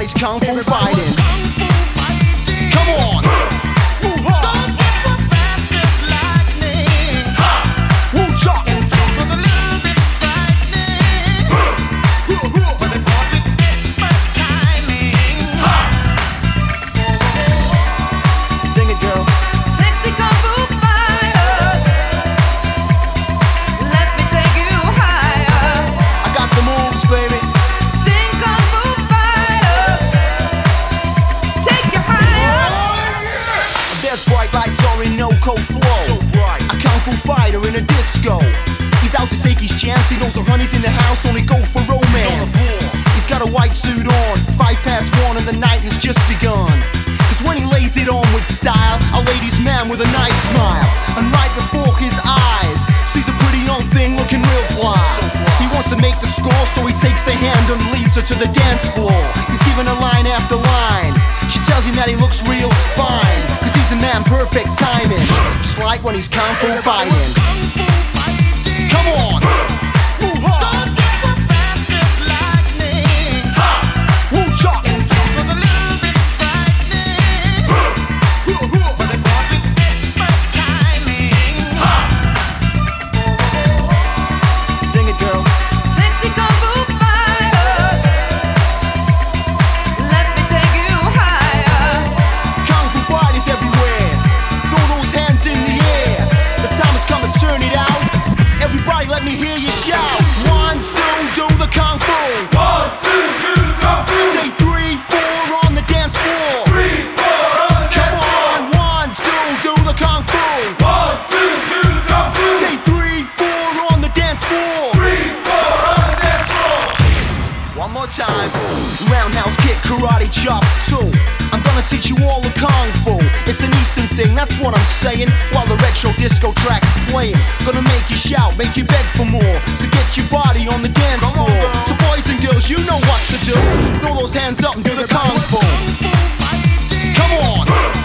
everybody's kung fu fighting. Come on. Sing it, girl. Sexy kung fu fighter, let me take you higher. I got the moves, baby. Sing kung fu fighter, take you higher. There's bright lights are in no cold flow. So bright. A kung fu fighter in a disco. He's out to take his chance. He knows the honey's in the house, only go for romance. He's got a white suit on, 1:05 and the night has just begun. Cause when he lays it on with style, a ladies' man with a nice smile. And right before his eyes, sees a pretty young thing looking real fly. He wants to make the score, so he takes her hand and leads her to the dance floor. He's giving her line after line. She tells him that he looks real fine, cause he's the man, perfect timing. Just like when he's kung fu fighting. Come on! Woo-cha! Sing it, girl. Sexy kung fu fighter, let me take you higher. Kung fu fighters everywhere. Throw those hands in the air. The time has come to turn it out. Everybody let me hear you shout. 1, 2, do the kung fu. 1, 2, do the kung fu. Say 3, 4 on the dance floor. 3, 4 on the Come dance floor. on, 1, 2, do the kung fu. 1, 2, do the kung fu. Say 3, 4 on the dance floor. 3, 4 on the dance floor. One more time. Roundhouse kick, karate chop 2. I'm gonna teach you all the kung fu. It's an Eastern thing, that's what I'm saying. While the retro disco track's playing, gonna make you shout, make you beg for more. So get your body on the dance floor. So boys and girls, you know what to do. Throw those hands up and do the kung fu. Come on.